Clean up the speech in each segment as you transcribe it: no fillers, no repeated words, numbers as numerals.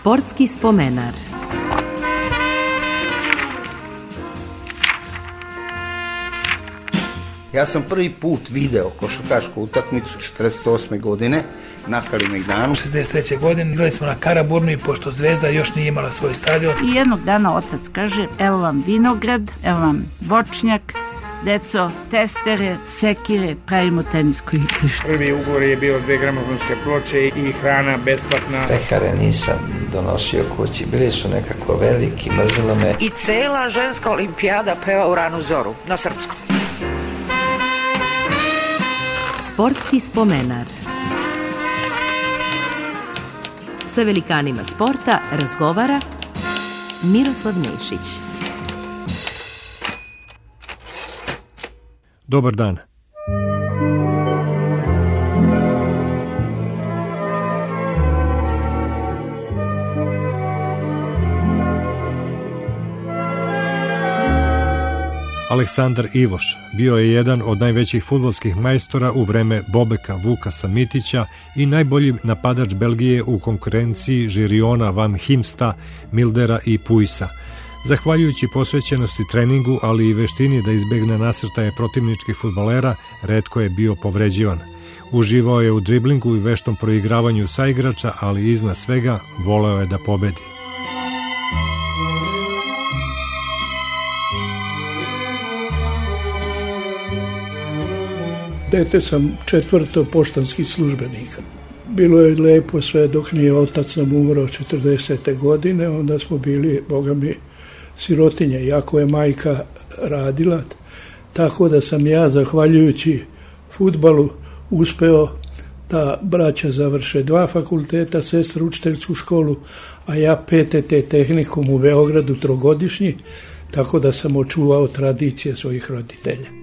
Sportski spomenar. Ja sam prvi put video košarkašku utakmicu 48. godine na Kalemegdanu. 63. godine igrali smo na Karaburmi, pošto Zvezda još nije imala svoj stadion. I jednog dana otac kaže, evo vam vinograd, evo vam voćnjak, deco, testere, sekire, pravimo tenisko igrište. Prvi ugovor je bio 2 gramofonske ploče i hrana besplatna. Pekare nisam donosio kući, bili su nekako veliki, mrzilo me. I cela ženska olimpijada peva u ranu zoru, na srpskom. Sportski spomenar. Sa velikanima sporta razgovara Miroslav Nešić. Dobar dan. Aleksandar Ivoš bio je jedan od najvećih fudbalskih majstora u vreme Bobeka Vukasa Mitića i najbolji napadač Belgije u konkurenciji Žiriona Van Himsta, Mildera i Puisa. Zahvaljujući posvećenosti treningu, ali i veštini da izbegne nasrtaje protivničkih fudbalera, retko je bio povređivan. Uživao je u driblingu i veštom proigravanju saigrača, ali iznad svega voleo je da pobedi. Dete sam 4. poštanskih službenika. Bilo je lepo sve dok nije otac nam umro 40. godine, onda smo bili, boga mi, sirotinje, jako je majka radila, tako da sam ja, zahvaljujući fudbalu, uspeo da braća završe 2 fakulteta, sestra učiteljsku školu, a ja PTT tehnikum u Beogradu 3-godišnji, tako da sam očuvao tradicije svojih roditelja.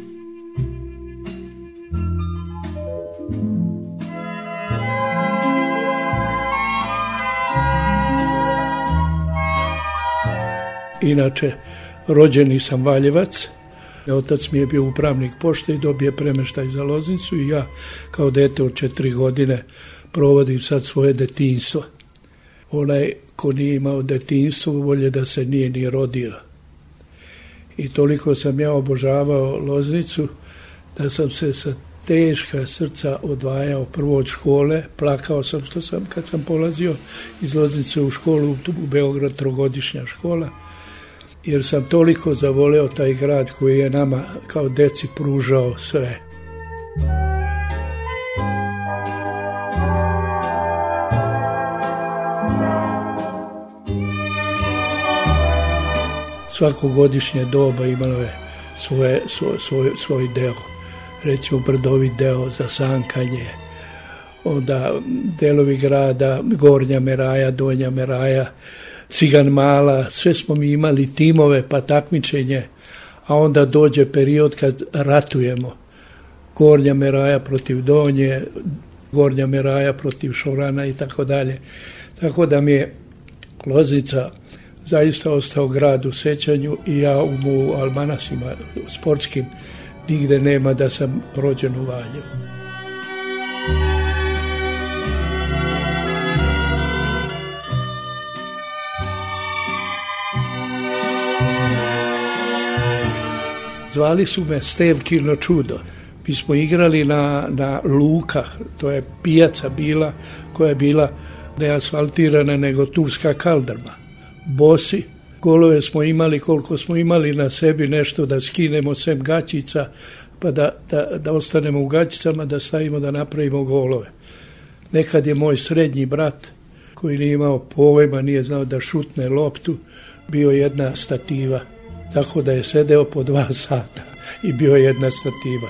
Inače, rođeni sam Valjevac, otac mi je bio upravnik pošte i dobije premeštaj za Loznicu i ja kao dete od 4 godine provodim sad svoje detinjstvo. Onaj ko nije imao detinjstvo, bolje da se nije ni rodio. I toliko sam ja obožavao Loznicu da sam se sa teška srca odvajao prvo od škole, plakao sam kad sam polazio iz Loznice u školu u Beograd, 3-godišnja škola, jer sam toliko zavoleo taj grad koji je nama kao deci pružao sve. Svako godišnje doba imalo je svoj deo. Recimo brdovit deo za sankanje, onda delovi grada, Gornja Meraja, Donja Meraja, Cigan Mala, sve smo mi imali timove pa takmičenje, a onda dođe period kad ratujemo. Gornja Meraja protiv Donje, Gornja Meraja protiv Šorana i tako dalje. Tako da mi je Loznica zaista ostao grad u sećanju i ja u almanasima sportskim nigde nema da sam rođen u Valjevu. Zvali su me Stevkino čudo. Mi smo igrali na Luka, to je pijaca bila, koja je bila ne asfaltirana nego turska kaldrma. Bosi, golove smo imali koliko smo imali na sebi nešto da skinemo sem gaćica, pa da ostanemo u gaćicama, da stavimo da napravimo golove. Nekad je moj srednji brat, koji nije imao pojma, nije znao da šutne loptu, bio jedna stativa. Tako da je sedeo po 2 sata i bio jedna stativa.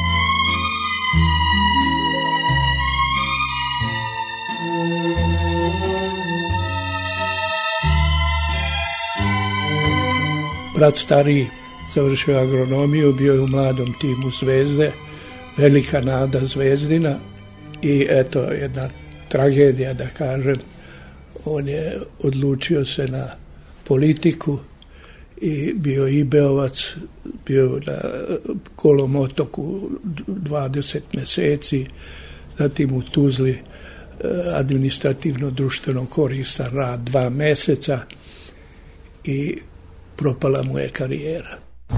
Brat stariji završio agronomiju, bio je u mladom timu Zvezde, velika nada Zvezdina i eto jedna tragedija da kažem, on je odlučio se na politiku i bio IB-ovac, bio na Golom otoku 20 mjeseci, zatim u Tuzli administrativno društveno koristan rad 2 meseca i propala mu je karijera.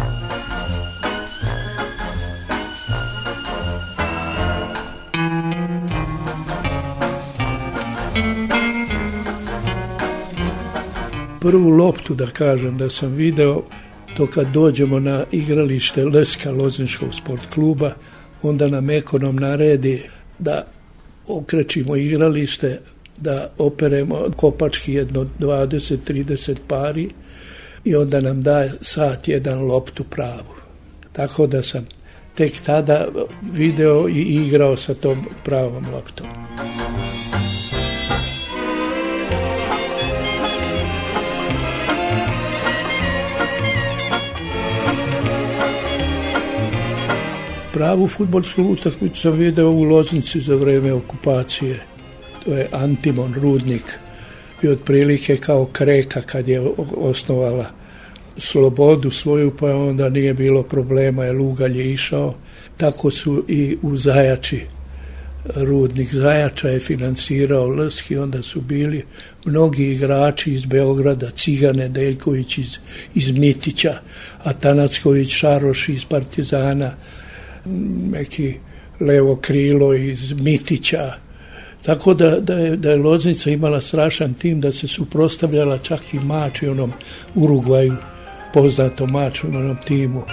Prvu loptu, da kažem, da sam video, to kad dođemo na igralište Leska Lozničkog sport kluba, onda nam ekonom naredi da okrećimo igralište, da operemo kopački jedno 20-30 pari i onda nam daje sat jedan loptu pravu. Tako da sam tek tada video i igrao sa tom pravom loptom. Pravu fudbalsku utakmicu sam video u Loznici za vreme okupacije. To je Antimon Rudnik i otprilike kao Kreka kad je osnovala Slobodu svoju, pa onda nije bilo problema jer Ugalj je išao. Tako su i u Zajači. Rudnik Zajača je finansirao Leski, onda su bili mnogi igrači iz Beograda, Cigane Deljković iz Mitića, Atanacković Šaroš iz Partizana, neki levo krilo iz Mitića. Tako da je Loznica imala strašan tim, da se suprotstavljala čak i Mači, onom Urugvaju, poznatom Maču, onom timu.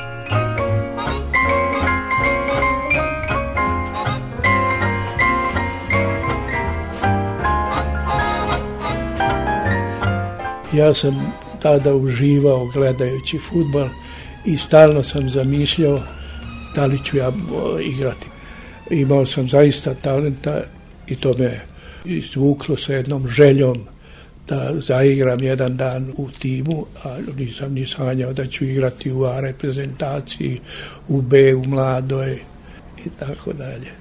Ja sam tada uživao gledajući fudbal i stalno sam zamišljao da li ću ja igrati. Imao sam zaista talenta i to me izvuklo sa jednom željom da zaigram jedan dan u timu, a nisam ni sanjao da ću igrati u A reprezentaciji, u B, u mladoj i tako dalje.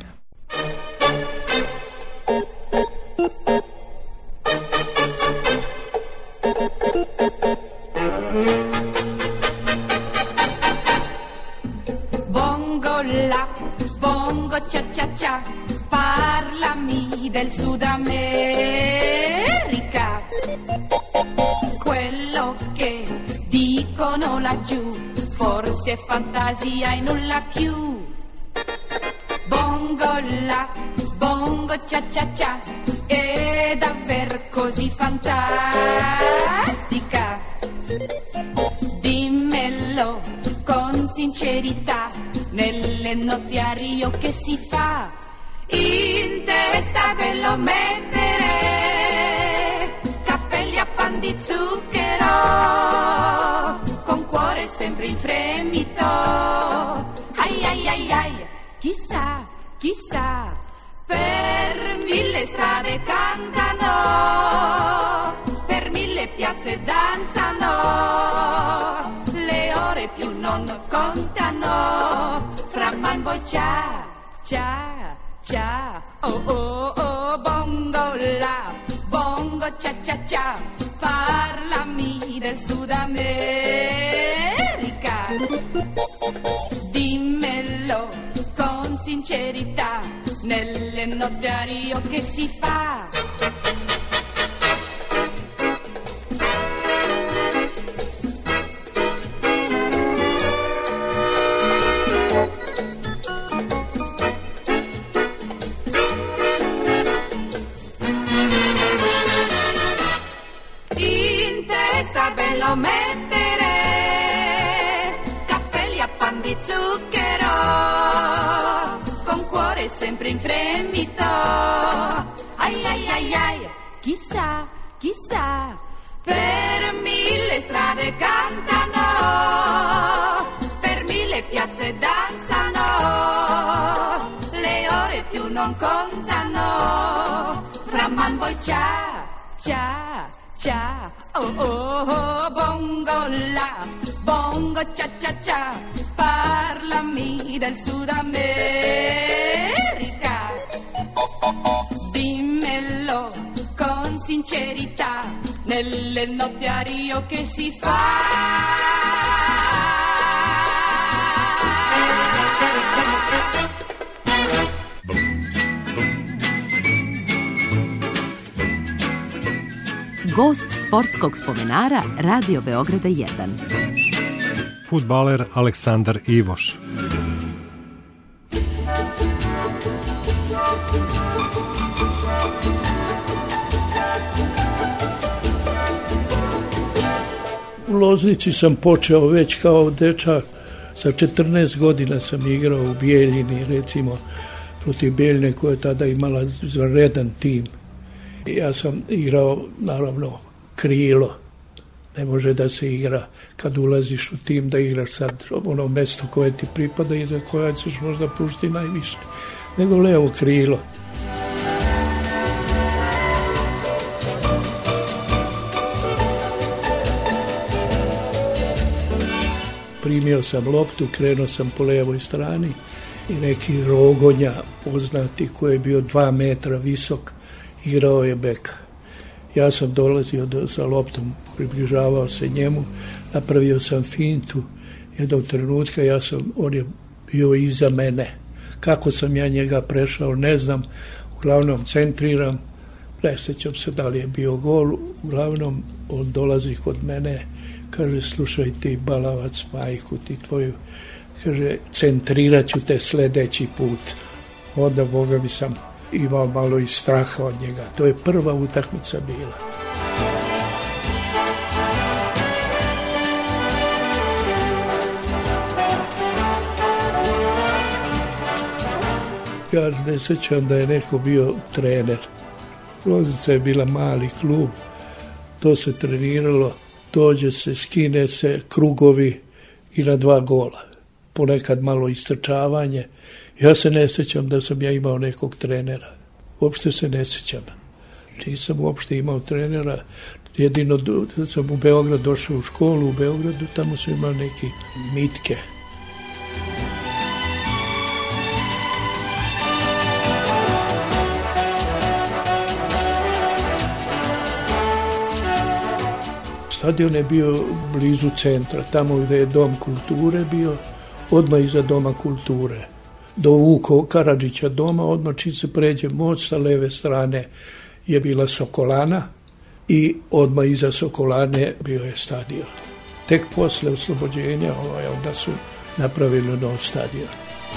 Cha-cha-cha, parlami del Sud America, quello che dicono laggiù, forse è fantasia e nulla più. Bongo la, bongo cha-cha-cha, è davvero così fantastica. Dimmelo con sincerità, nell'ennoziario che si fa, in testa ve lo mettere, cappelli a pan di zucchero, con cuore sempre in fremito. Ai ai ai ai, chissà, chissà, per 1000 strade cantano, per 1000 piazze danzano, le ore più non contano, fra man voi c'ha, c'ha, c'ha, oh oh oh, bongo la, bongo c'ha c'ha c'ha, parlami del Sud America, dimmelo con sincerità, nell'ennoziario che si fa. Bello mettere cappelli a pan di zucchero, con cuore sempre in fremito. Ai ai ai ai, chissà, chissà, per 1000 strade cantano, per 1000 piazze danzano, le ore più non contano, fra man voi c'ha, c'ha, c'ha, oh oh oh, bongo la, bongo cha cha cha, parlami del Sud America, dimmelo con sincerità, nell'ennoziario che si fa. gost sportskog spomenara Radio Beograda 1. Fudbaler Aleksandar Ivoš. U Loznici sam počeo već kao dečak, sa 14 godina sam igrao u Bijeljini, recimo protiv Bijeljine koja je tada imala izvanredan tim. Ja sam igrao, naravno, krilo. Ne može da se igra kad ulaziš u tim da igraš sad ono mesto koje ti pripada i za koje ćeš možda pružiti najviše, nego levo krilo. Primio sam loptu, krenuo sam po levoj strani i neki Rogonja poznati koji je bio 2 metra visok, igrao je beka. Ja sam dolazio sa loptom, približavao se njemu, napravio sam fintu. Jednog trenutka on je bio iza mene. Kako sam ja njega prešao, ne znam. Uglavnom centriram, ne sjećam se da li je bio gol. Uglavnom on dolazi kod mene, kaže, slušaj ti balavac, majku ti tvoju, kaže, centrirat ću te sledeći put. Onda, Boga mi, sam imao malo i straha od njega. To je prva utakmica bila. Ja ne sjećam da je neko bio trener. Loznica je bila mali klub, to se treniralo, dođe se, skine se, krugovi i na 2 gola. Ponekad malo istrčavanje. Ja se ne sjećam da sam ja imao nekog trenera. Uopšte se ne sjećam. Nisam uopšte imao trenera. Jedino da sam u Beograd došao u školu u Beogradu, tamo su imali neki mitke. Stadion je bio blizu centra, tamo gde je Dom kulture bio, odmah iza Doma kulture. Do Vuko Karadžića doma, odmah čim se pređe most, sa leve strane je bila Sokolana i odmah iza Sokolane bio je stadion. Tek posle oslobođenja onda su napravili nov stadion.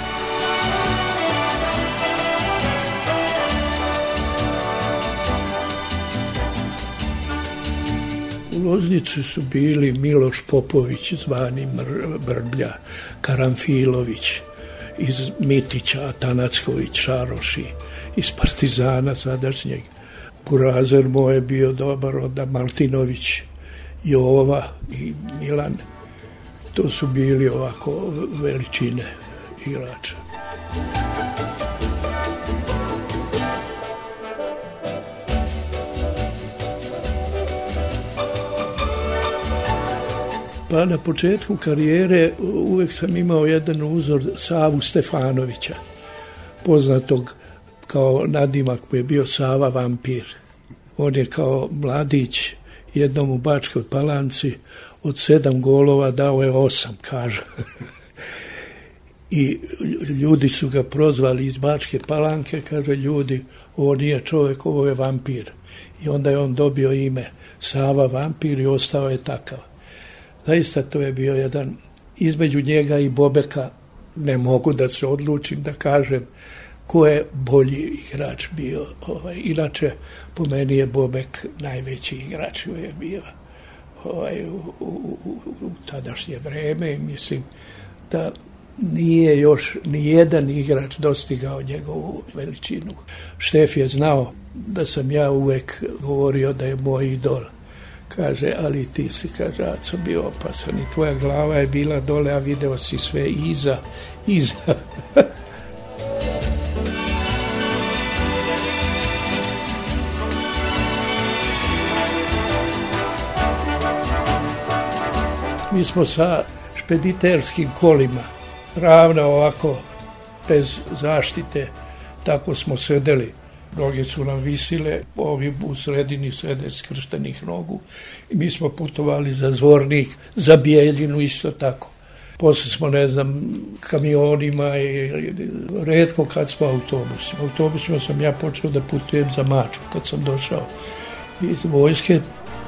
U Loznici su bili Miloš Popović, zvani Brblja, Karamfilović, iz Mitića, Atanacković, Šaroši, iz Partizana sadašnjeg. Burazer moj je bio dobar, onda Maltinović, Jova i Milan. To su bili ovako veličine igrača. Pa na početku karijere uvek sam imao jedan uzor Savu Stefanovića, poznatog kao nadimak mu je bio Sava vampir. On je kao mladić jednom u Bačkoj Palanci od 7 golova dao je 8, kaže. I ljudi su ga prozvali iz Bačke Palanke, kaže, ljudi, ovo nije čovjek, ovo je vampir. I onda je on dobio ime Sava vampir i ostao je takav. Zaista to je bio jedan, između njega i Bobeka, ne mogu da se odlučim da kažem ko je bolji igrač bio. Inače, po meni je Bobek najveći igrač koji je bio u tadašnje vreme i mislim da nije još ni jedan igrač dostigao njegovu veličinu. Štef je znao da sam ja uvek govorio da je moj idol. Kaže, ali ti si, kaže, Aco, bio opasan i tvoja glava je bila dole, a video si sve iza. Mi smo sa špediterskim kolima, ravno ovako, bez zaštite, tako smo sedeli. Noge su nam visile, ovi u sredini sede skrštenih nogu i mi smo putovali za Zvornik, za Bijeljinu isto tako. Posle smo, ne znam, kamionima i retko kad smo autobusima. Autobusima sam ja počeo da putujem za Maču kad sam došao iz vojske.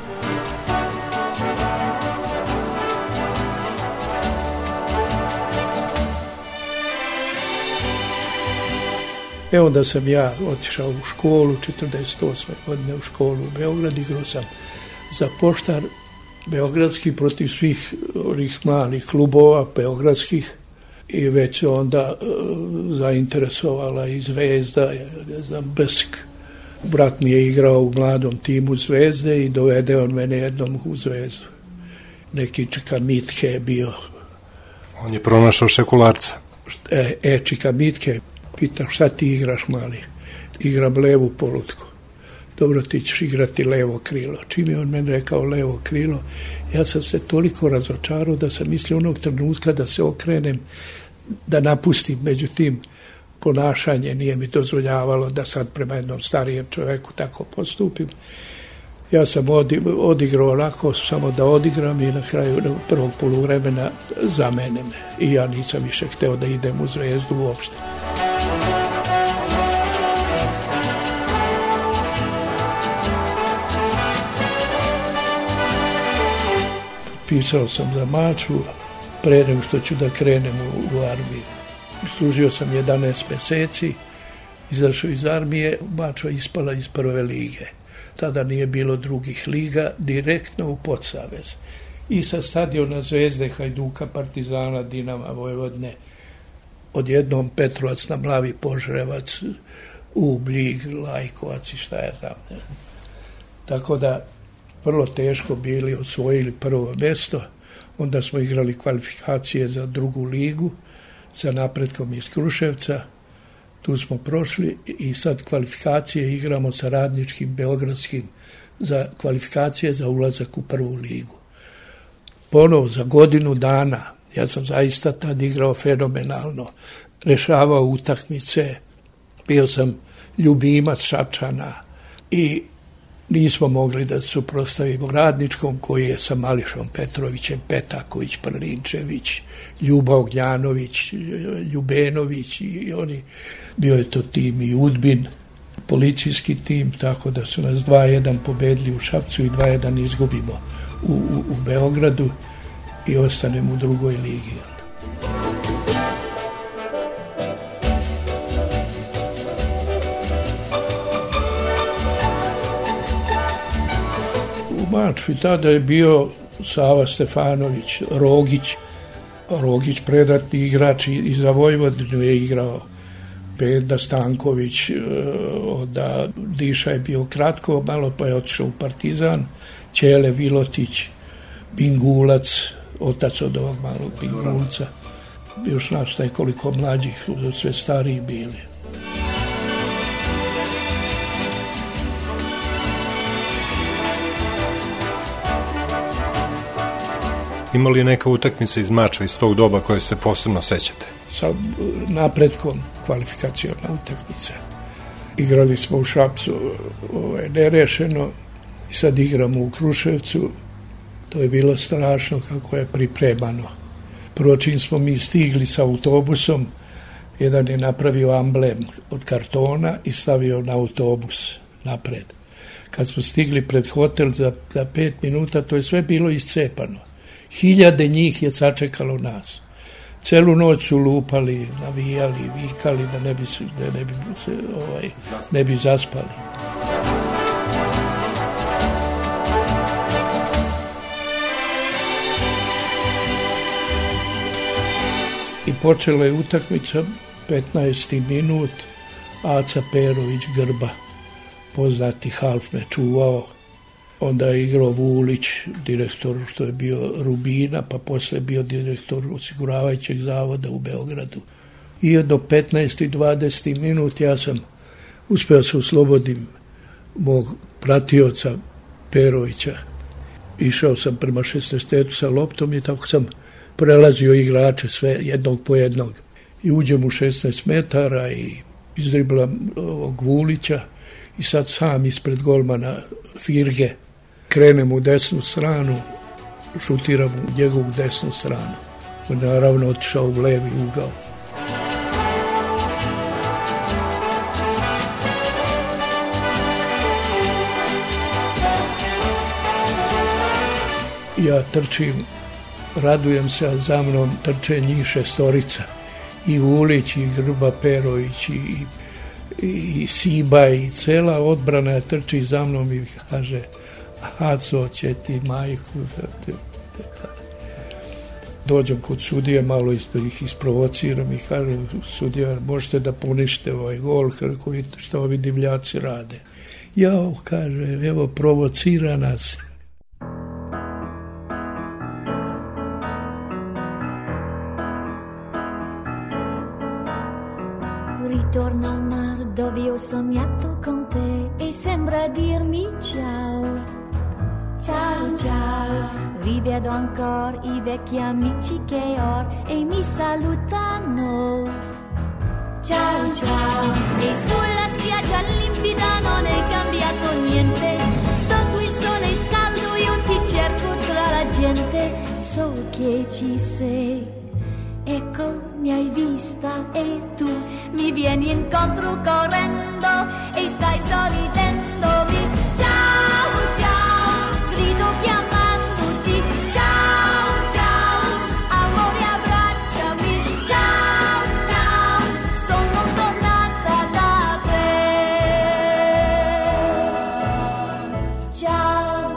Onda sam ja otišao u školu, 48. godine u školu u Beograd, igrao sam za Poštar beogradski protiv svih ovih malih klubova beogradskih i već se onda zainteresovala i Zvezda, ne znam, Brsk. Brat mi je igrao u mladom timu Zvezde i dovede on mene jednom u Zvezdu. Neki Čika Mitke je bio. On je pronašao Šekularca. Čika Mitke, pitam šta ti igraš, mali? Igram levu polutku. Dobro, ti ćeš igrati levo krilo. Čim je on meni rekao levo krilo, ja sam se toliko razočarao da sam mislio onog trenutka da se okrenem, da napustim. Međutim, ponašanje nije mi dozvoljavalo da sad prema jednom starijem čovjeku tako postupim. Ja sam odigrao onako, samo da odigram i na kraju prvog poluvremena zamene me. I ja nisam više hteo da idem u Zvezdu uopšte. Pisao sam za Mačvu pre nego što ću da krenem u armiju. Služio sam 11 meseci, izašao iz armije, Mačva ispala iz prve lige. Tada nije bilo drugih liga, direktno u Podsavez. I sa stadiona Zvezde, Hajduka, Partizana, Dinama, Vojvodne, odjednom Petrovac na Mlavi, Požarevac, Bljig, Lajkovac i šta ja znam. Tako da vrlo teško bili, osvojili prvo mjesto, onda smo igrali kvalifikacije za drugu ligu sa Napretkom iz Kruševca, tu smo prošli i sad kvalifikacije igramo sa Radničkim, Beogradskim, za kvalifikacije za ulazak u prvu ligu. Ponovo za godinu dana, ja sam zaista tad igrao fenomenalno, rešavao utakmice, bio sam ljubimac Šapčana i nismo mogli da se suprotstavimo Radničkom, koji je sa Mališom Petrovićem, Petaković, Prlinčević, Ljuba Ognjanović, Ljubenović i oni. Bio je to tim i Udbin, policijski tim, tako da su nas 2-1 pobedili u Šapcu i 2-1 izgubimo u Beogradu i ostanemo u drugoj ligi. Mačvi tada je bio Sava Stefanović, Rogić predratni igrač i za Vojvodinu je igrao, Peda Stanković, onda Diša je bio kratko, malo pa je otišao u Partizan, Ćele Vilotić, Bingulac, otac od ovog malog Bingulca, još nas nekoliko mlađih, sve stariji bili. Ima li neka utakmica iz Mačva iz tog doba koje se posebno sećate? Sa Napretkom kvalifikacijona utakmica. Igrali smo u Šapcu nerešeno i sad igramo u Kruševcu. To je bilo strašno kako je pripremano. Prvo čim smo mi stigli sa autobusom, jedan je napravio amblem od kartona i stavio na autobus napred. Kad smo stigli pred hotel za 5 minuta, to je sve bilo iscepano. 1000 njih je sačekalo nas. Celu noć su lupali, navijali, vikali da ne bi zaspali. I počela je utakmica, 15. minut, Aca Perović Grba, poznati half me čuvao. Onda je igrao Vulić, direktor što je bio Rubina, pa posle bio direktor osiguravajućeg zavoda u Beogradu. I do 15. i 20. minut ja sam uspeo se oslobodim mog pratioca Perovića. Išao sam prema 16. sa loptom i tako sam prelazio igrače sve jednog po jednog. I uđem u 16 metara i izdriblam ovog Vulića i sad sam ispred golmana Firge krenem u desnu stranu, šutiram u njegovu desnu stranu. On je naravno otišao u levi ugao. Ja trčim, radujem se, a za mnom trče njih 6. I Vulić, i Grba Perović, i i Siba i cela odbrana trči za mnom i kaže Aco će ti majku. Dođem kod sudije, malo isto ih isprovociram i kažem sudija možete da punište ovaj gol, kako vidite šta ovi divljaci rade. Jao, kaže, evo provocira nas. Ritorno al mar dove ho sognato con te e sembra dirmi ciao. Ciao, ciao, rivedo ancora i vecchi amici che ho e mi salutano. Ciao, ciao, e sulla spiaggia limpida non è cambiato niente. Sotto il sole caldo io ti cerco tra la gente. So che ci sei, ecco mi hai vista e tu mi vieni incontro correndo e stai sorridendomi. Ciao, ciao, grido chiamandoti. Ciao, ciao, amore abbracciami. Ciao, ciao, sono tornata da te. Ciao,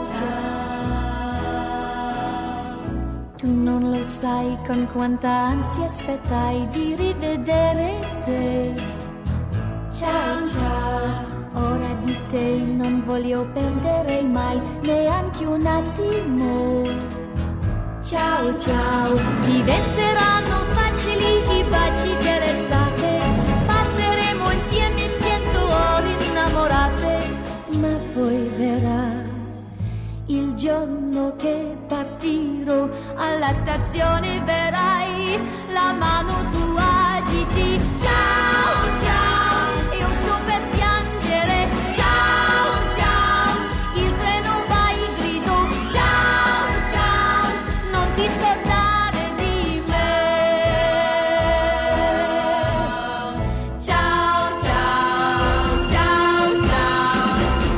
ciao, tu non lo sai con quanta ansia aspettai di rivedere te. Ciao, ciao, ora di te non voglio perdere mai neanche un attimo. Ciao, ciao, diventeranno facili i baci dell'estate. Passeremo insieme 100 ore innamorate. Ma poi verrà il giorno che partirò, alla stazione verrai, la mano tu agiti. Ciao, ciao, io sto per piangere. Ciao, ciao, il treno va e grido. Ciao, ciao, non ti scordare di me. Ciao, ciao, ciao, ciao.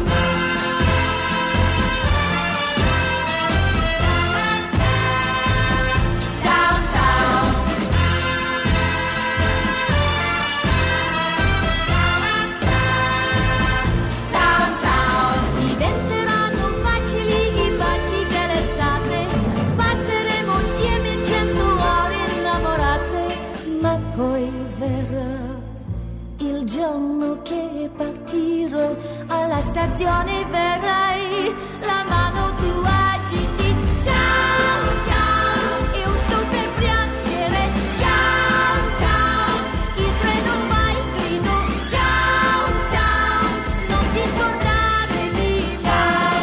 Che partirò, alla stazione verrai, la mano tu agiti. Ciao, ciao, io sto per piangere. Ciao, ciao, il treno va e grido. Ciao, ciao, non ti scordare di me.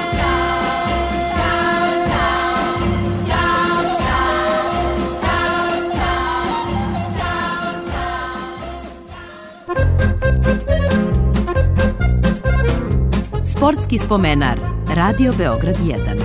Ciao, ciao, ciao, ciao, ciao, ciao. Sportski spomenar, Radio Beograd 1.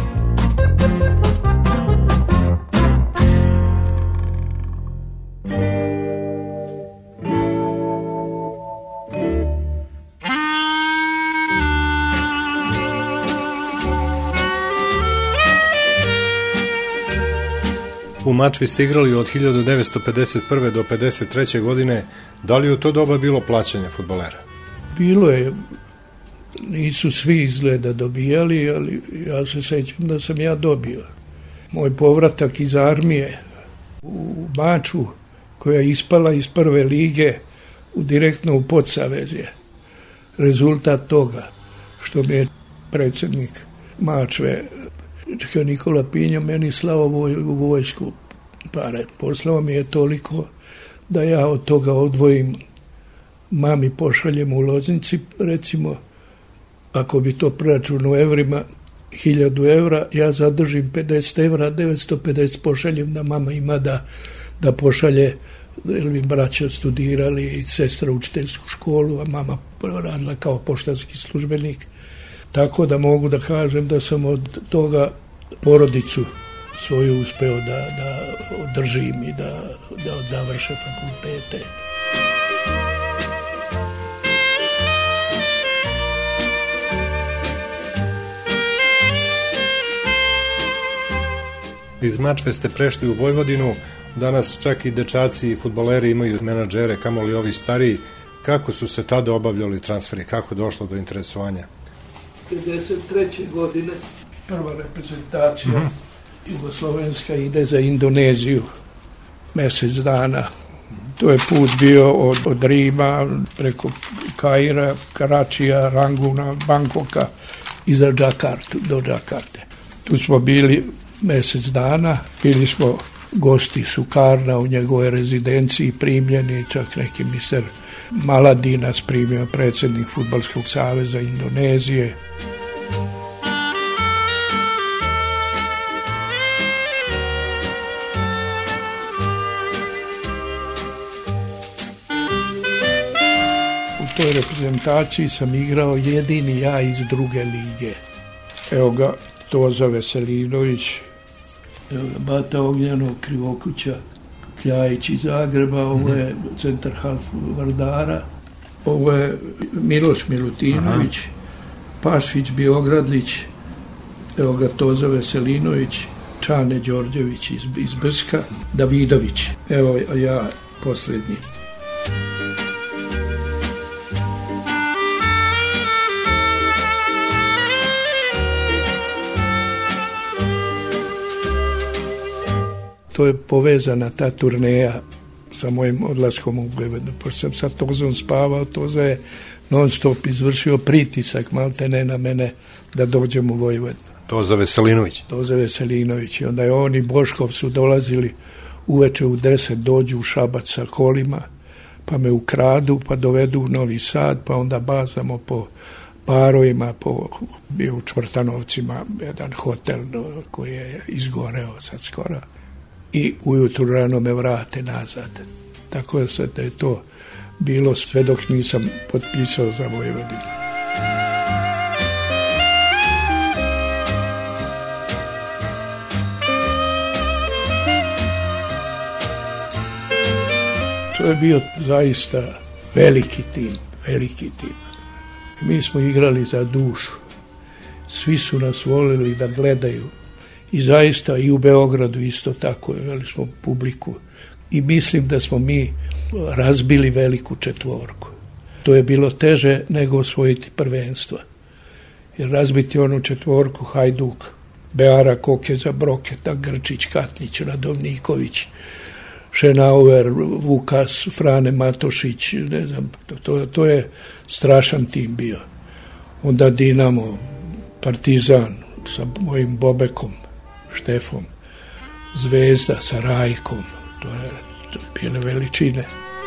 U Mačvi ste igrali od 1951. do 53. godine. Da li u to doba bilo plaćanje fudbalera? Bilo je. Nisu svi izgleda dobijali, ali ja se sećam da sam ja dobio. Moj povratak iz armije u Mačvu, koja je ispala iz prve lige direktno u Podsavezje. Rezultat toga što mi je predsjednik Mačve, Nikola Pinja, meni slao u vojsku pare. Poslao mi je toliko da ja od toga odvojim, mami pošaljem u Loznici, recimo, ako bi to preračunao u evrima, 1000 evra, ja zadržim 50 evra, 950 pošaljem da mama ima da pošalje, jer bi braća studirali i sestra učiteljsku školu, a mama radila kao poštanski službenik. Tako da mogu da kažem da sam od toga porodicu svoju uspeo da održim i da završe fakultete. Iz Mačve ste prešli u Vojvodinu, danas čak i dečaci i fudbaleri imaju menadžere, kamoli ovi stariji. Kako su se tada obavljali transferi? Kako došlo do interesovanja? 1953. godine prva reprezentacija jugoslovenska ide za Indoneziju mjesec dana. To je put bio od Rima preko Kaira, Karačija, Ranguna, Bangkoka i za Džakartu, do Džakarte. Tu smo bili mjesec dana, bili smo gosti Sukarna u njegove rezidenciji, primljeni, čak neki mister Maladi nas primio, predsjednik Fudbalskog saveza Indonezije. U toj reprezentaciji sam igrao jedini ja iz druge lige. Evo ga Toza Veselinović, evo ga Bata Ognjano, Krivokuća, Kljajić iz Zagreba, ovo je centar half Vardara, ovo je Miloš Milutinović, Pašić, Biogradlić, evo ga Toza Veselinović, Čane Đorđević iz Brska, Davidović, evo ja posljednji. To je povezana ta turneja sa mojim odlaskom u Glevednu. Pošto sam sa Tozom spavao, Toza je non stop izvršio pritisak maltene na mene da dođem u Vojvodinu. Toza Veselinović? Toza Veselinović. I onda je on i Boškov su dolazili uveče u 10, dođu u Šabac sa kolima, pa me ukradu, pa dovedu u Novi Sad, pa onda bazamo po barovima, bio u Čvrtanovcima jedan hotel koji je izgoreo sad skoro. I ujutru rano me vrate nazad. Tako da je to bilo sve dok nisam potpisao za Vojvodinu. To je bio zaista veliki tim. Mi smo igrali za dušu. Svi su nas volili da gledaju. I zaista i u Beogradu isto tako, imali smo publiku. I mislim da smo mi razbili veliku četvorku. To je bilo teže nego osvojiti prvenstva. Jer razbiti onu četvorku, Hajduk, Beara, Kokeza, Broketa, Grčić, Katnić, Radovniković, Šenauer, Vukas, Frane Matošić, ne znam, to je strašan tim bio. Onda Dinamo, Partizan sa mojim Bobekom, Štefom, Zvezda sa Rajkom, to je bile veličine.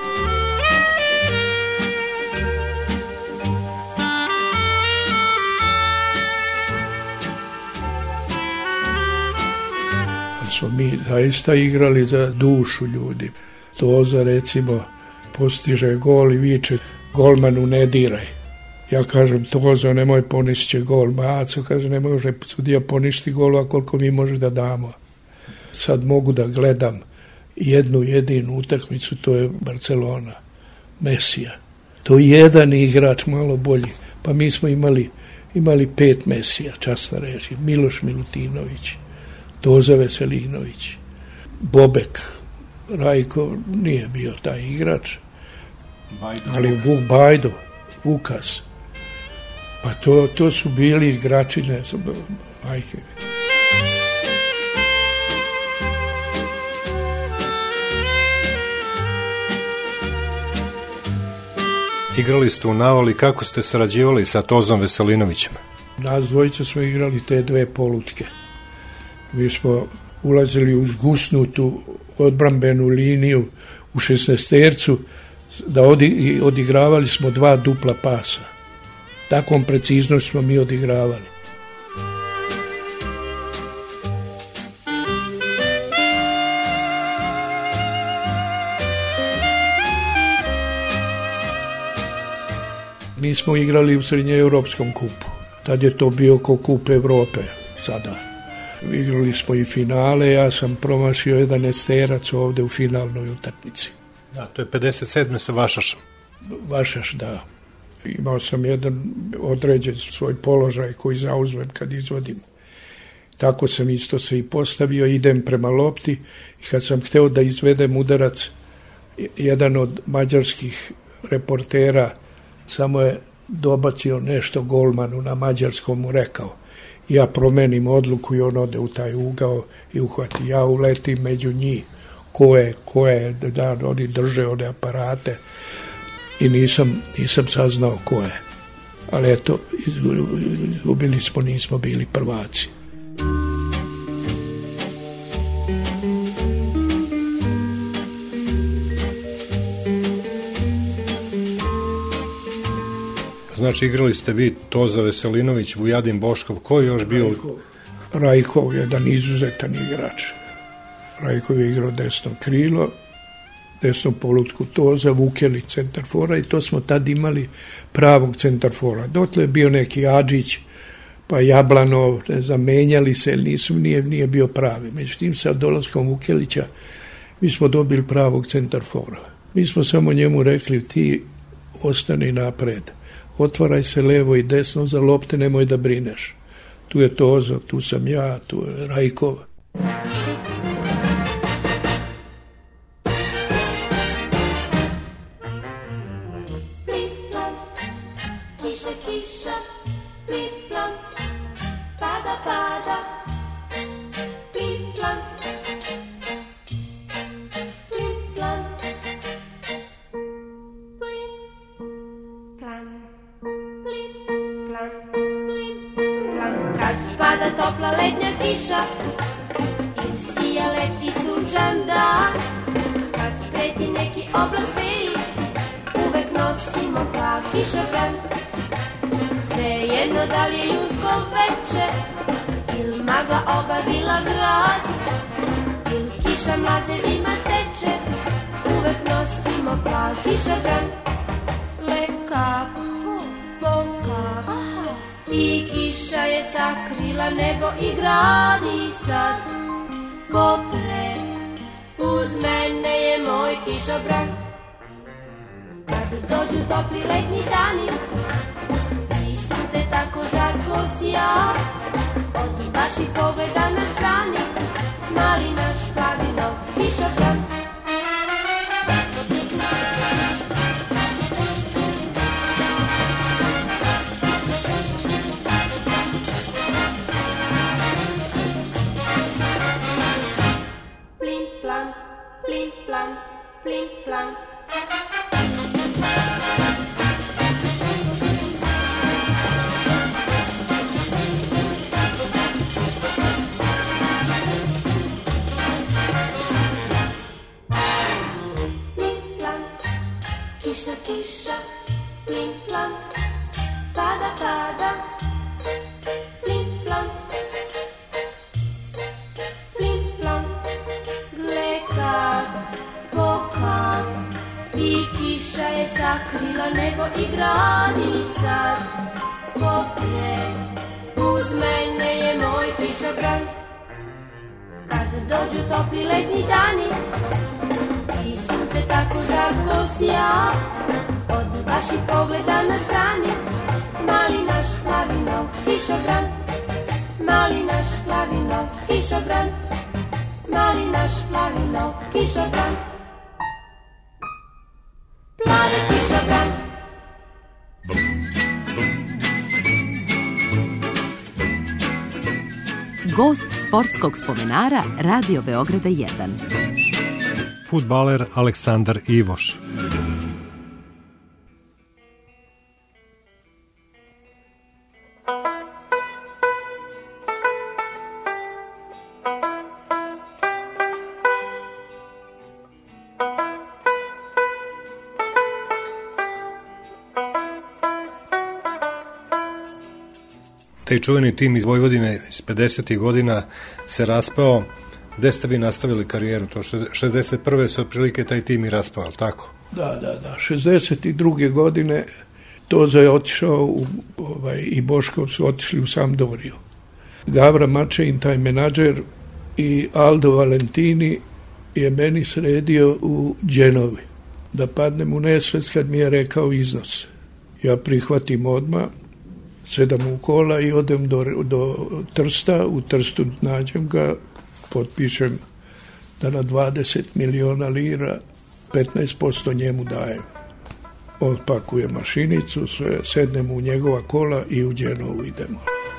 Ali smo mi zaista igrali za dušu ljudi. Toza recimo postiže gol i viče golmanu ne diraj. Ja kažem, Tozo, nemoj ponišće gol. Maco kaže, ne može sudija poništi gol, a koliko mi može da damo. Sad mogu da gledam jednu jedinu utakmicu, to je Barcelona, Mesija. To je jedan igrač malo bolji. Pa mi smo imali 5 Mesija, časna reći. Miloš Milutinović, Toza Veselinović, Bobek, Rajko nije bio taj igrač, ali Vuk Bajdo, Vukas. Pa to su bili igrači, ne znam, majke. Igrali ste u Navali, kako ste sarađivali sa Tozom Veselinovićem? Nas dvojica smo igrali te 2 polutke. Mi smo ulazili u zgusnutu odbrambenu liniju u 16-tercu, da odigravali smo 2 dupla pasa. Takvom preciznošću smo mi odigravali. Mi smo igrali u srednjeeuropskom kupu. Tad je to bio ko kup Evrope sada. Igrali smo i finale, ja sam promašio jedan esterac ovdje u finalnoj utakmici. Da, to je 57. sa Vašašom. Vašaš, da. Imao sam jedan određen svoj položaj koji zauzmem kad izvodim. Tako sam isto se i postavio, idem prema lopti i kad sam hteo da izvedem udarac, jedan od mađarskih reportera, samo je dobacio nešto golmanu na mađarskom, mu rekao. Ja promenim odluku i on ode u taj ugao i uhvati. Ja uletim među njih. Ko je, da oni drže one aparate i nisam saznao ko je. Ali eto, izgubili smo, nismo bili prvaci. Znači, igrali ste vi, Toza Veselinović, Vujadin Boškov, ko je još bio? Rajkov je jedan izuzetan igrač. Rajkov je igrao desno krilo, desno polutku Toza, Vukelić centarfora i to smo tad imali pravog centarfora. Dotle je bio neki Adžić, pa Jablanov, ne znam, menjali se, nije bio pravi. Međutim, sa dolaskom Vukelića mi smo dobili pravog centarfora. Mi smo samo njemu rekli, ti ostani napred. Otvaraj se levo i desno za lopte, nemoj da brineš. Tu je Tozo, tu sam ja, tu je Rajkov. Topla letnja kiša ili sija leti sunčan dan, kad preti neki oblak beli, uvek nosimo plav kišobran. Svejedno da li je junsko veče ili magla obavila grad, ili kiša mlazevima teče, uvek nosimo plav kišobran. Leka boka i kiša je sakrila nebo i grad i sad ko pre uz mene je moj kišobran. Kad dođu topli letnji dani i sunce tako žarko sija, od vaših pogleda na strani mali naš plavinov kišobran. Plim plan, plim plan. Plim plan, kiša, kiša, plim plan, pada, pada, plim plan, plim plan, gle kad koka i kiša je sakrila nebo i grad i sad ko pre uz mene je moj kišobran. Kad dođu topli letnji dani i sunce tako žarko sija, od vaših pogleda na strani mali naš plavinov kišobran, mali naš plavinov kišobran, mali naš plavinov kišobran, plavi kišobran. Gost sportskog spomenara Radio Beograda 1. Fudbaler Aleksandar Ivoš. Taj čuveni tim iz Vojvodine iz 50. godina se raspao. Gde ste vi nastavili karijeru? To 61. se otprilike taj tim i raspao, tako? Da. 62. godine Toza je otišao i Boškov su otišli u Sampdoriju. Gavra Mačejin, taj menadžer, i Aldo Valentini je meni sredio u Genovi da padnem u nesvest kad mi je rekao iznos. Ja prihvatim odmah, sedam u kola i odem do Trsta. U Trstu nađem ga, potpišem da na 20 miliona lira 15% njemu dajem. On pakuje mašinicu, sve, sednemo u njegova kola i u Đenovu idemo.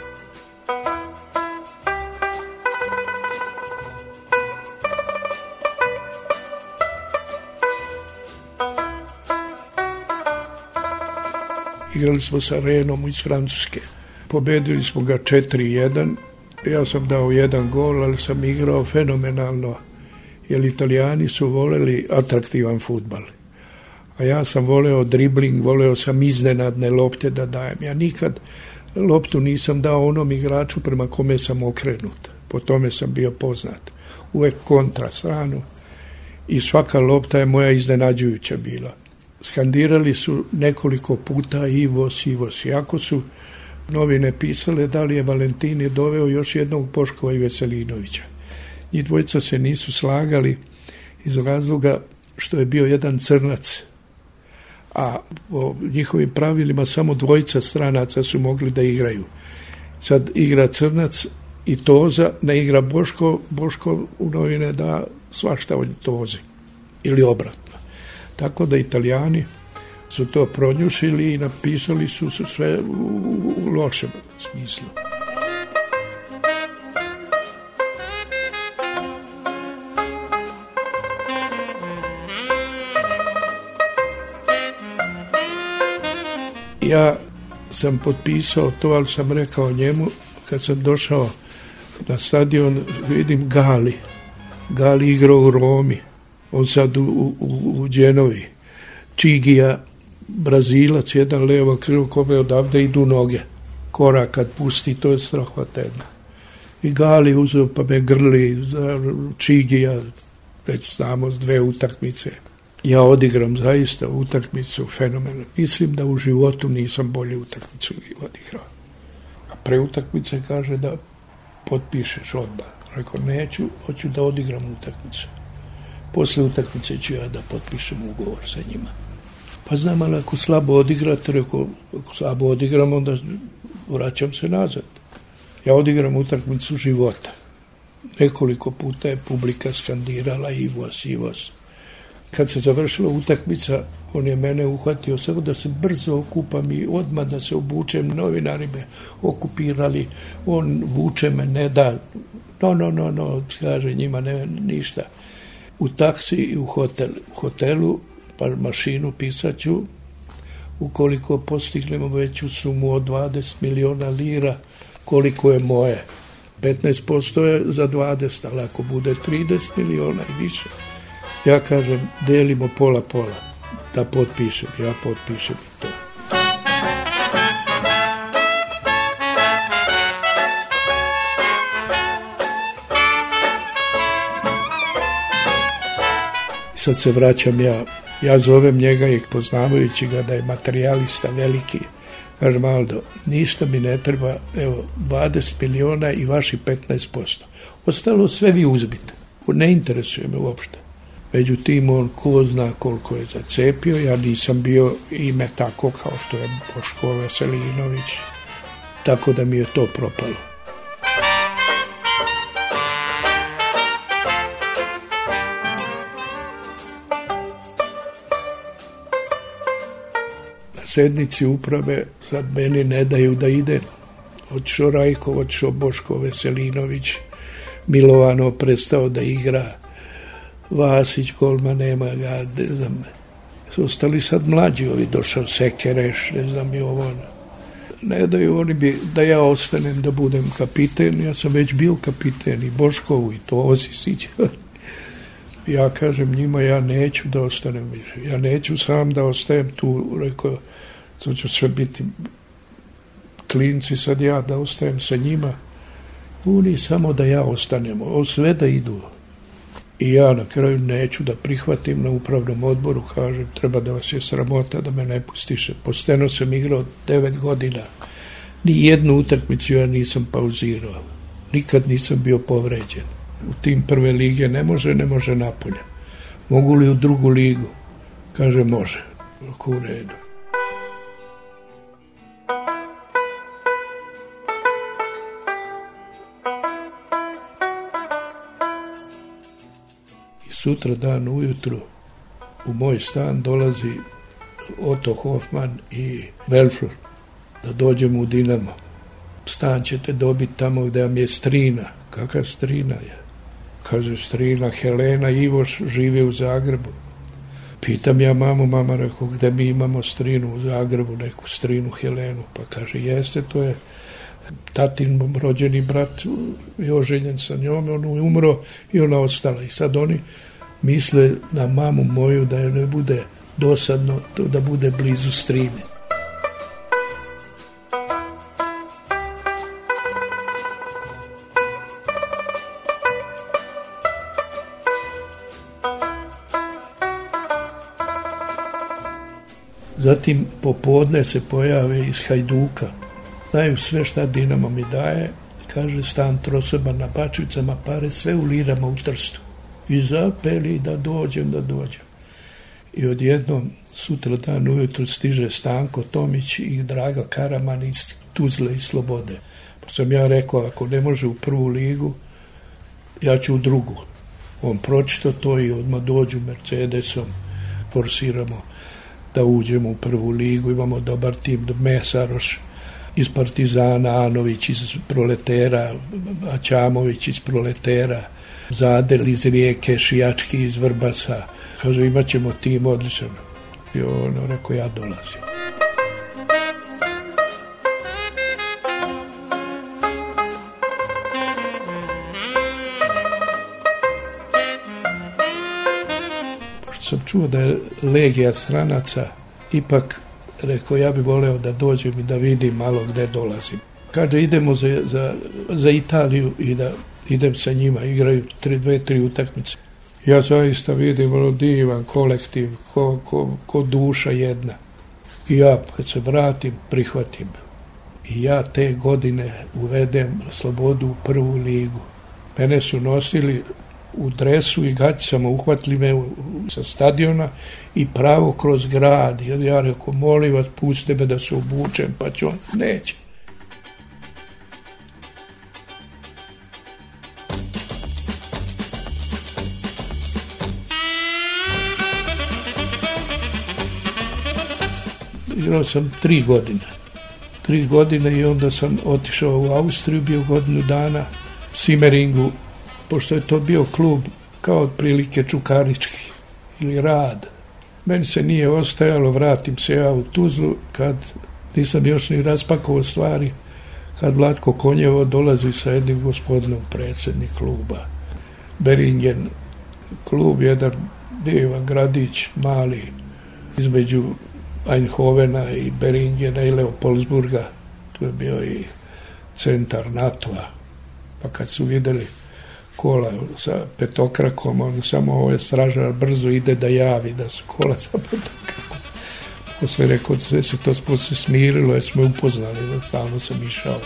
Igrali smo sa Renom iz Francuske. Pobedili smo ga 4-1. Ja sam dao 1 gol, ali sam igrao fenomenalno. Jer Italijani su voleli atraktivan fudbal. A ja sam voleo dribling, voleo sam iznenadne lopte da dajem. Ja nikad loptu nisam dao onom igraču prema kome sam okrenut. Po tome sam bio poznat. Uvek kontra stranu. I svaka lopta je moja iznenađujuća bila. Skandirali su nekoliko puta Ivos, Ivos. Iako su novine pisale da li je Valentini doveo još jednog Boškova i Veselinovića. Njih dvojica se nisu slagali iz razloga što je bio jedan crnac. A po njihovim pravilima samo dvojica stranaca su mogli da igraju. Sad igra crnac i Toza, ne igra Boško. Boško u novine da svašta o Tozi. Ili obratno. Tako da Italijani su to pronjušili i napisali su sve u lošem smislu. Ja sam potpisao to, ali sam rekao njemu, kad sam došao na stadion, vidim Gali igrao u Romi, on sad u Đenovi. Čigija, Brazilac, jedan levo krilo, kome odavde idu noge. Korak kad pusti, to je strahvatedno. I Gali uzeo pa me grli, Čigija, već znamo, 2 utakmice. Ja odigram zaista utakmicu fenomenalno. Mislim da u životu nisam bolje utakmicu odigrao. A pre utakmice kaže da potpišeš odmah. Rekao, neću, hoću da odigram utakmicu. Posle utakmice ću ja da potpišem ugovor sa njima. Pa znam, ali ako slabo odigrate, rekao, ako slabo odigram, onda vraćam se nazad. Ja odigram utakmicu života. Nekoliko puta je publika skandirala Ivos, Ivos. Kad se završila utakmica, on je mene uhvatio samo da se brzo okupam i odmah da se obučem. Novinari me okupirali, on vuče me, ne da, no, kaže njima ništa. U taksi i u hotelu, pa mašinu pisaću, ukoliko postignemo veću sumu od 20 miliona lira, koliko je moje. 15% je za 20, ali ako bude 30 miliona i više, ja kažem, delimo pola, da potpišem, ja potpišem i to. Sad se vraćam ja zovem njega i poznavajući ga da je materijalista veliki, kažem, Aldo, ništa mi ne treba, evo, 20 miliona i vaši 15%. Ostalo sve vi uzmite, ne interesuje me uopšte. Međutim, on ko zna koliko je zacepio, ja nisam bio ime tako kao što je Boško Veselinović, tako da mi je to propalo. Sednici uprave sad meni ne daju da ide. Otišao Rajko, otišao Boško Veselinović, Milovano prestao da igra, Vasić, golman, nema ga, ne znam. Su ostali sad mlađi ovi, došao Sekereš, ne znam i ovo. Ne daju oni bi da ja ostanem da budem kapiten, ja sam već bio kapiten i Boškovu i to Osisić. Ja kažem njima, ja neću da ostanem više, ja neću sam da ostajem tu, rekao, to će sve biti klinci, sad ja da ostajem sa njima, oni samo da ja ostanem, sve da idu. I ja na kraju neću da prihvatim na upravnom odboru, kažem, treba da vas je sramota da me ne pustiše. Posteno sam igrao 9 godina, ni jednu utakmicu ja nisam pauzirao, nikad nisam bio povređen. U tim prve lige ne može napolje. Mogu li u drugu ligu? Kaže, može. Ako u redu. I sutra dan ujutru u moj stan dolazi Otto Hoffman i Welfl da dođemo u Dinamo. Stan ćete dobiti tamo gde vam je strina. Kakva strina je? Kaže, strina Helena Ivoš žive u Zagrebu. Pitam ja mamu, mama rekao, gde mi imamo strinu u Zagrebu, neku strinu Helenu. Pa kaže, jeste, to je tatin rođeni brat je oženjen sa njom, on je umro i ona ostala. I sad oni misle na mamu moju da je ne bude dosadno, da bude blizu strine. Zatim popodne se pojave iz Hajduka. Znaju sve šta Dinamo mi daje. Kaže, stan trosoban na Pačvicama, pare sve u lirama u Trstu. I zapeli da dođem. I odjednom sutra dan ujutru stiže Stanko Tomić i Draga Karaman iz Tuzle i Slobode. Pa sam ja rekao, ako ne može u prvu ligu, ja ću u drugu. On pročito to i odmah dođu Mercedesom, forsiramo da uđemo u prvu ligu, imamo dobar tim, Mesaroš iz Partizana, Anović iz Proletera, Aćamović iz Proletera, Zadel iz Rijeke, Šijački iz Vrbasa. Kaže, imat ćemo tim odličan. I ono, rekao, ja dolazim. Sam čuo da je legija stranaca, ipak rekao, ja bih voleo da dođem i da vidim malo gde dolazim. Kada idemo za Italiju i da idem sa njima, igraju 2-3 utakmice. Ja zaista vidim divan kolektiv, ko duša jedna. I ja kad se vratim, prihvatim. I ja te godine uvedem Slobodu u prvu ligu. Mene su nosili u dresu i gaćicama, uhvatili me sa stadiona i pravo kroz grad. I ja rekao, molim vas, pustite me da se obučem, pa će on, neće. Igrao sam 3 godine. 3 godine i onda sam otišao u Austriju, bio godinu dana, Simeringu, pošto je to bio klub kao otprilike Čukarički ili Rad. Meni se nije ostajalo, vratim se ja u Tuzlu, kad nisam još ni raspakovao stvari, kad Vlatko Konjevo dolazi sa jednim gospodinom, predsjednik kluba. Beringen, klub, jedan divan gradić, mali, između Eindhovena i Beringena i Leopoldsburga. Tu je bio i centar NATO-a. Pa kad su vidjeli kola sa petokrakom, on samo ovo je stražar, brzo ide da javi da su kola sa petokrakom. Posle rekao, sve se to posle smirilo, jer smo upoznali da stalno sam išao.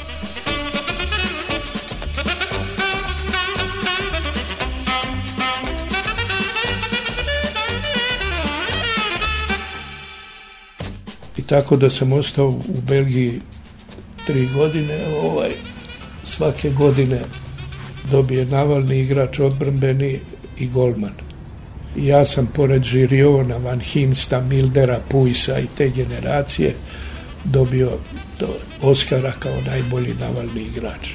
I tako da sam ostao u Belgiji 3 godine, svake godine dobije navalni igrač, odbrambeni i golman. I ja sam pored Žiriona, Van Himsta, Mildera, Pujsa i te generacije dobio Oskara kao najbolji navalni igrač.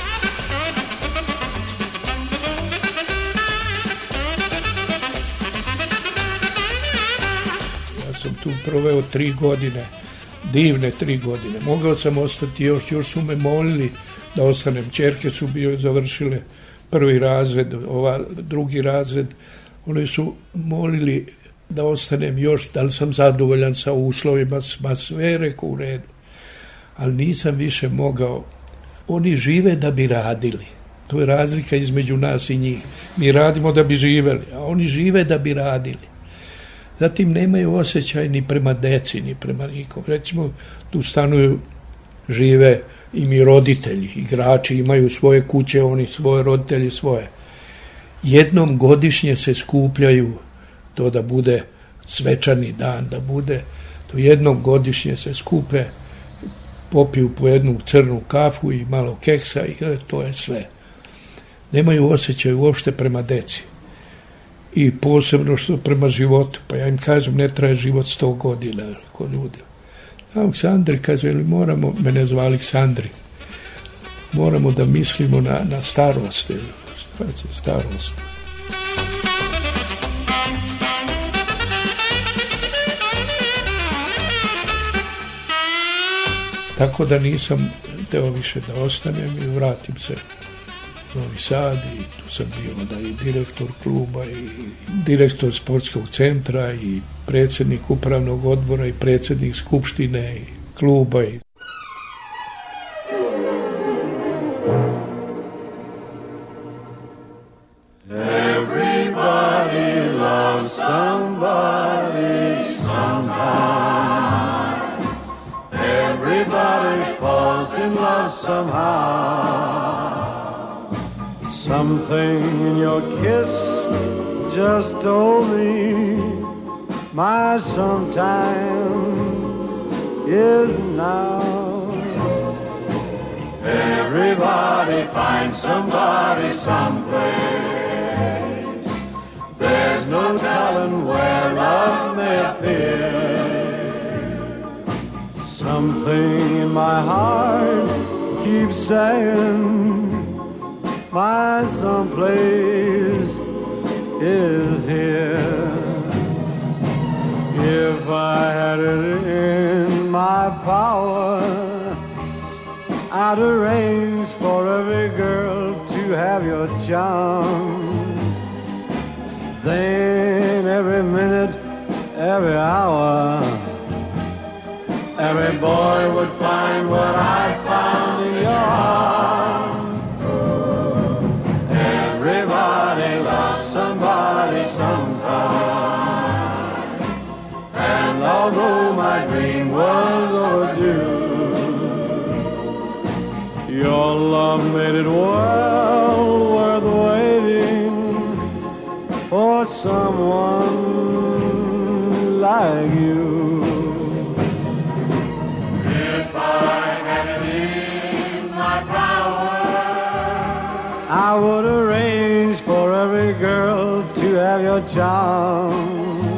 Ja sam tu proveo 3 godine, divne 3 godine. Mogao sam ostati još su me molili da ostanem. Čerke su završile 1. razred, ova 2. razred. Oni su molili da ostanem još, da li sam zadovoljan sa uslovima, sve je rekao u redu. Ali nisam više mogao. Oni žive da bi radili. To je razlika između nas i njih. Mi radimo da bi živeli, a oni žive da bi radili. Zatim nemaju osjećaj ni prema deci, ni prema nikom. Recimo, tu stanuju, žive i mi roditelji, igrači imaju svoje kuće, oni svoje roditelji svoje. Jednom godišnje se skupljaju, to da bude svečani dan, da bude, to jednom godišnje se skupe, popiju po jednu crnu kafu i malo keksa i to je sve. Nemaju osjećaj uopšte prema deci. i posebno što prema životu. Pa ja im kažem, ne traje život 100 godina, ako ljudi. Aleksandri, kaže, moramo, mene zvali Aleksandri, moramo da mislimo na starost. Starost. Tako da nisam teo više da ostanem i vratim se u Novi Sad i tu sam bio onda i direktor kluba i direktor sportskog centra i predsjednik upravnog odbora i predsjednik skupštine i kluba i Everybody loves somebody sometime. Everybody falls in love somehow. Something in your kiss just told me my sometime is now. Everybody finds somebody someplace. There's no telling where love may appear. Something in my heart keeps saying my someplace is here. If I had it in my power, I'd arrange for every girl to have your charm. Then every minute, every hour, every boy would find what I found in your arms. Everybody loves somebody sometime. And although my dream was overdue, your love made it well worth waiting for someone like you. If I had it in my power, I would arrange for every girl to have your charm.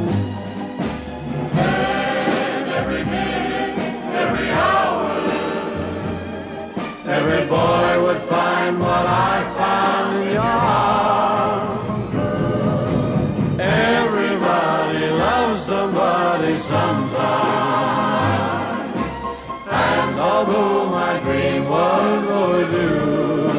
Every boy would find what I found in your arms. Everybody loves somebody sometime. And although my dream was overdue,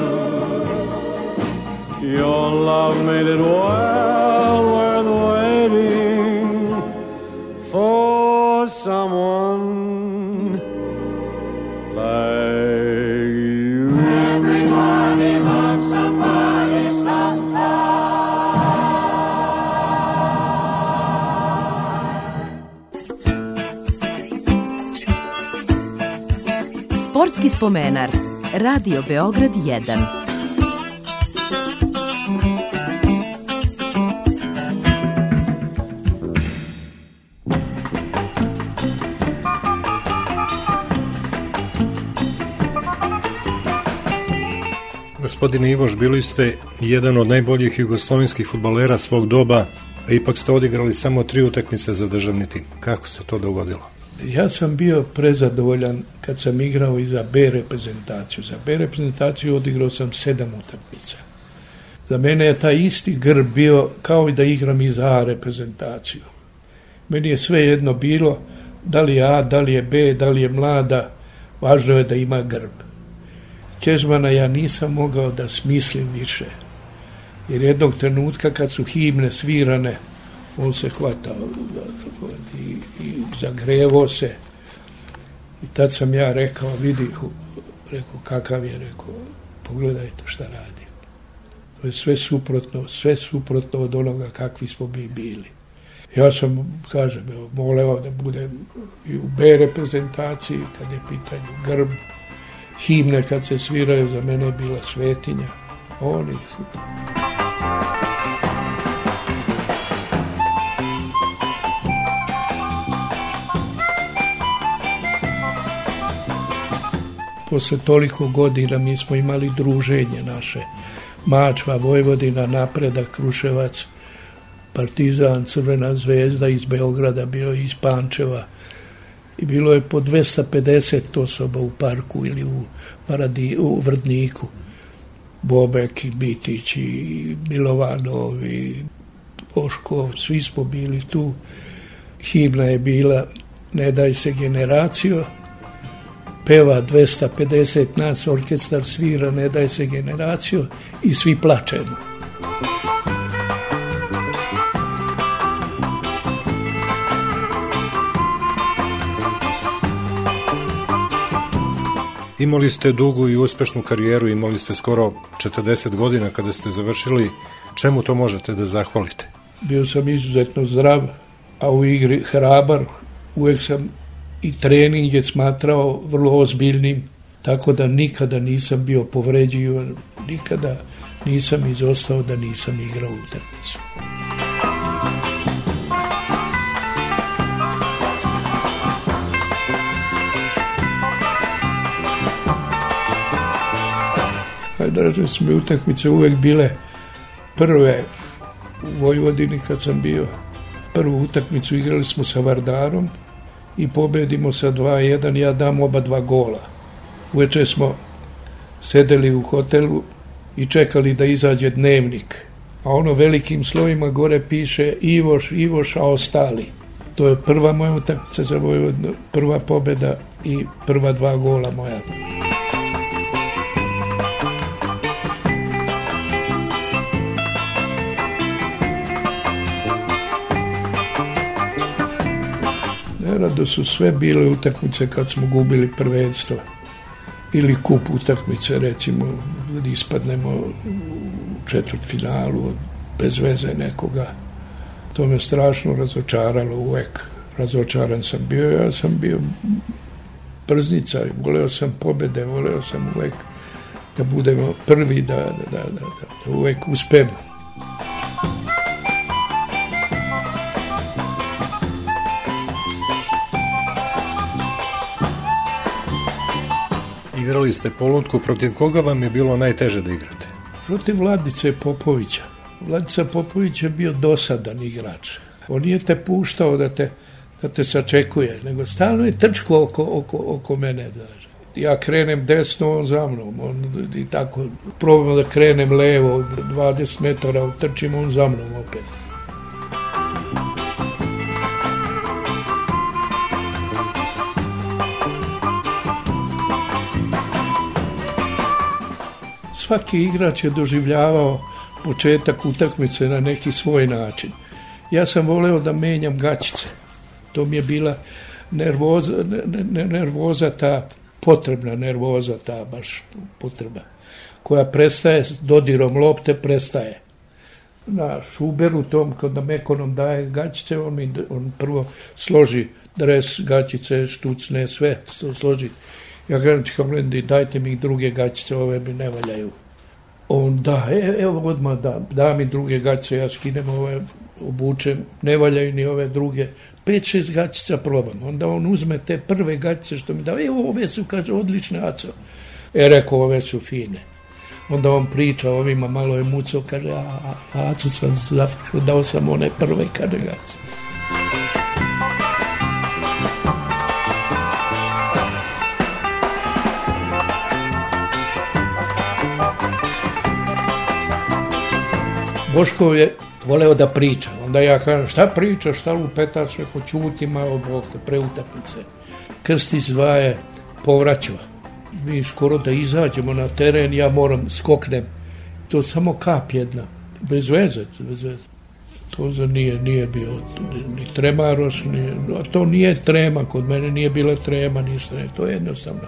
your love made it well worth waiting for someone like Sportski spomenar. Radio Beograd 1. Gospodine Ivoš, bili ste jedan od najboljih jugoslovenskih fudbalera svog doba, a ipak ste odigrali samo 3 utakmice za državni tim. Kako se to dogodilo? Ja sam bio prezadovoljan kad sam igrao i za B reprezentaciju. Za B reprezentaciju odigrao sam 7 utakmica. Za mene je taj isti grb bio kao i da igram i za A reprezentaciju. Meni je sve jedno bilo, da li je A, da li je B, da li je mlada, važno je da ima grb. Kežmana ja nisam mogao da smislim više. Jer jednog trenutka kad su himne svirane, on se hvatao i zagrevo se. I tad sam ja rekao, vidi, rekao, kakav je, rekao, pogledajte šta radi. To je sve suprotno od onoga kakvi smo mi bili. Ja sam, kažem, moleo da budem i u B reprezentaciji, kad je pitanje grb, himne kad se sviraju, za mene je bila svetinja. Posle toliko godina mi smo imali druženje naše. Mačva, Vojvodina, Napredak, Kruševac, Partizan, Crvena zvezda iz Beograda, bio iz Pančeva i bilo je po 250 osoba u parku ili u Vrdniku. Bobek i Bitić i Milovanov i Boškov, svi smo bili tu. Himna je bila Ne daj se generacijo, peva 250 nas, orkestar svira Ne daj se generacijo i svi plačemo. Imali ste dugu i uspešnu karijeru, imali ste skoro 40 godina kada ste završili. Čemu to možete da zahvalite? Bio sam izuzetno zdrav, a u igri hrabar. Uvijek sam i treninge smatrao vrlo ozbiljnim, tako da nikada nisam bio povređivan, nikada nisam izostao da nisam igrao utakmicu. Najdraže su mi utakmice uvijek bile prve u Vojvodini kad sam bio. Prvu utakmicu igrali smo sa Vardarom i pobedimo sa 2-1, ja dam oba 2 gola. Uveče smo sedeli u hotelu i čekali da izađe dnevnik, a ono velikim slovima gore piše Ivoš, a ostali. To je prva moja utakmica za Vojvodinu, prva pobeda i prva 2 gola moja. Nerado su sve bile utakmice kad smo gubili prvenstvo ili kup utakmice, recimo da ispadnemo u četvrtfinalu bez veze nekoga. To me strašno razočaralo uvek. Razočaran sam bio, ja sam bio prznica, voleo sam pobede, voleo sam uvek da budemo prvi, da uvek uspemo. Igrali ste polutku, protiv koga vam je bilo najteže da igrate? Protiv Vladice Popovića. Vladica Popović je bio dosadan igrač. On nije te puštao da te sačekuje, nego stalno je trčko oko mene. Ja krenem desno, on za mnom. I tako, probamo da krenem levo, 20 metara, trčim, on za mnom opet. Svaki igrač je doživljavao početak utakmice na neki svoj način. Ja sam voleo da menjam gaćice. To mi je bila nervoza ta, potrebna nervoza ta, baš potreba, koja prestaje s dodirom lopte, prestaje. Na šuberu tom, kad nam ekonom daje gaćice, on prvo složi dres, gaćice, štucne, sve složi. Ja kažem, dajte mi druge gaćice, ove mi ne valjaju. On da, evo odmah da mi druge gaćice, ja skinem ove, obučem, ne valjaju ni ove druge. 5-6 gaćica probam. Onda on uzme te prve gaćice što mi da, evo ove su, kaže, odlične, Aco. Rekao, ove su fine. Onda on priča ovima, malo je mucao, kaže, Aco sam zafrkao, dao sam one prve, kaže, gaćice. Boškov je voleo da priča. Onda ja kažem, šta pričaš, šta lupetaš, neko čuti malo, Bog te, pre utakmice. Krstić 2 je povraćao. Mi skoro da izađemo na teren, ja moram, skoknem. To samo kap jedna, bez veze. To nije bio ni tremaroš, to nije trema, kod mene nije bila trema, ništa, ne, to je jednostavno.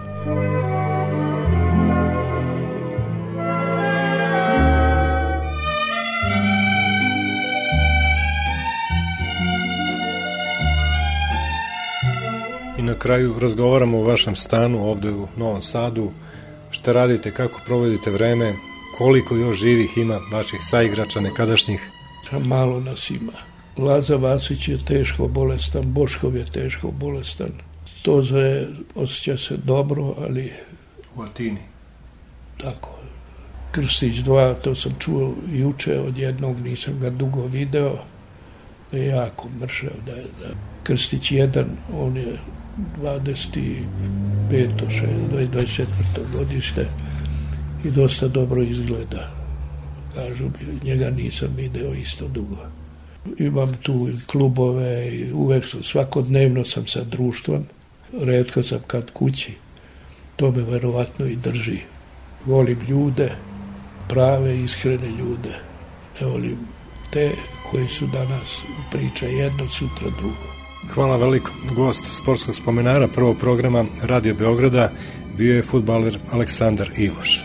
I na kraju razgovaramo o vašem stanu ovde u Novom Sadu. Šta radite, kako provodite vreme, koliko još živih ima vaših saigrača nekadašnjih? Malo nas ima. Laza Vasić je teško bolestan, Boškov je teško bolestan. Toza je, osjeća se dobro, ali... U Atini. Tako. Krstić 2, to sam čuo juče od jednog, nisam ga dugo video. je jako mršav. Krstić 1, on je 25. 24. godište i dosta dobro izgleda. Kažu mi, njega nisam video isto dugo. Imam tu klubove i uvek svakodnevno sam sa društvom, retko sam kad kući. To me verovatno i drži. Volim ljude, prave, iskrene ljude. Ne volim te koji su danas priča jedno, sutra drugo. Hvala veliko. Gost sportskog spomenara prvog programa Radio Beograda bio je fudbaler Aleksandar Ivoš.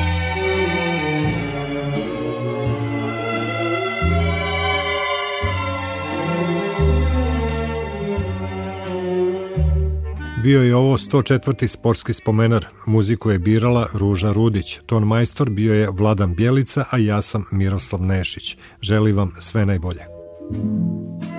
Bio je ovo 104. sportski spomenar. Muziku je birala Ruža Rudić. Ton majstor bio je Vladan Bjelica, a ja sam Miroslav Nešić. Želim vam sve najbolje.